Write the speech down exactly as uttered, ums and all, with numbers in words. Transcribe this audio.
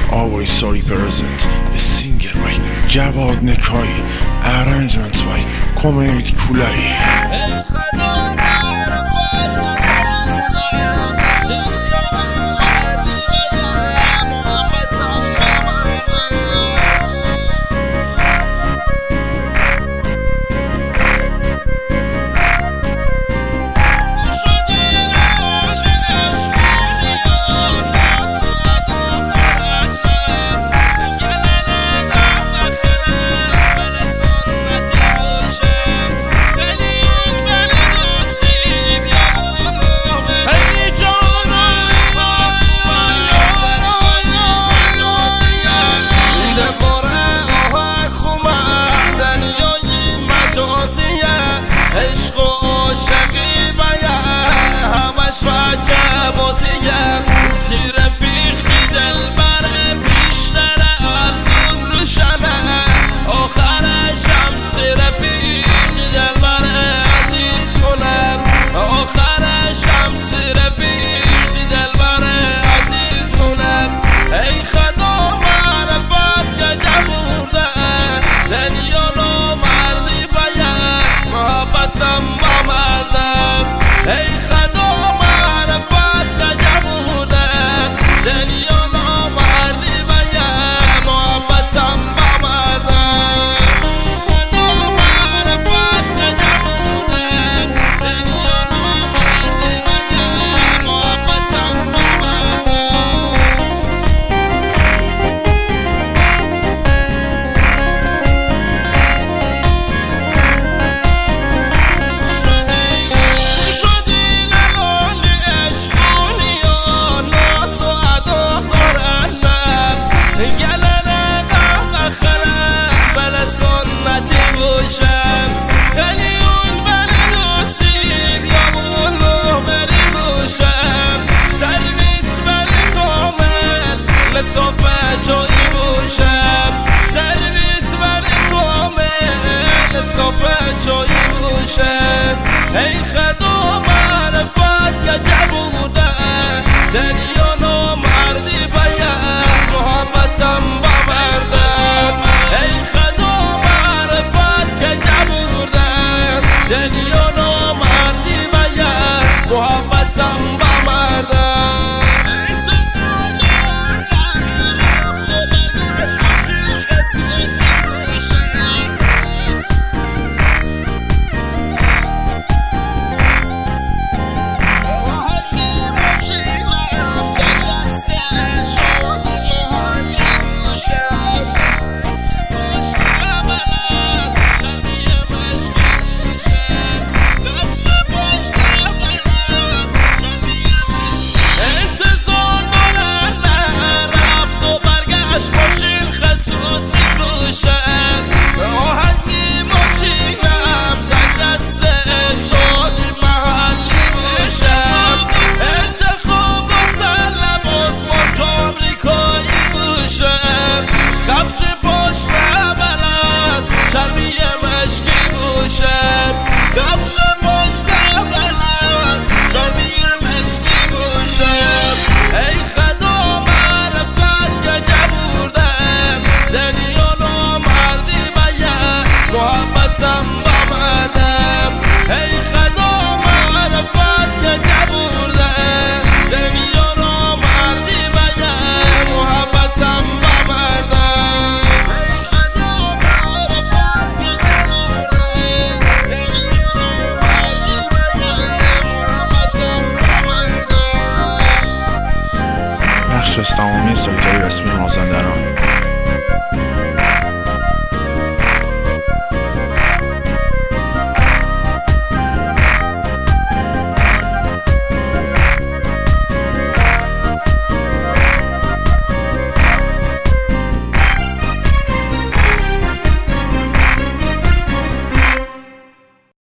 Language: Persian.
always sorry present. A singer by Javad Nekai, arrangement by Komet Kulai. عشق و عاشقی باید همش وجه بازیه تی رفیقی دل بره بیشتر ارزون روشنه آخرش هم تی رفیقی دل بره عزیز کنم آخرش هم تی رفیقی دل بره عزیز کنم ای خدا معرفت که جبورده دنیا نو مردی باید محبتم با مردم ای خدا معرفت که جبورده دنیا نو مردی باید محبتم با مردم خدا معرفت که جبورده دنیا نو مردی باید محبتم با مردم قلیون بری دوسید یا بولو بری بوشم سرویس بری کامل نسکافه چایی بوشم سرویس بری کامل نسکافه چایی بوشم ای خدا معرفت که جبورده دنیا نو مردی باید محبتم با مردم ای خدا معرفت که جبورده دنیا نو مردی باید محبتم با مردم انتظار دارم رفت و برگشت باشی خصوصی باشم آهنگی باشیم به دست شادی محلی باشم خصوصی روشن آهنگی ماشینم تک دست شادی محلی باشم انتخاب واسه لباس مارک آمریکایی باشم کفش پشت بلند چرمی مشکی باشم کفش پشت بلند چرمی مشکی باشم ای خدا معرفت که جبورده دنیا نو مردی باید محبتم با مردم ای خدا معرفت که جبورده دنیا نو مردی باید محبتم با مردم ای خدا معرفت که جبورده دنیا نو مردی باید محبتم با مردم. بخش از تمامی سایت‌های رسمی مازندران.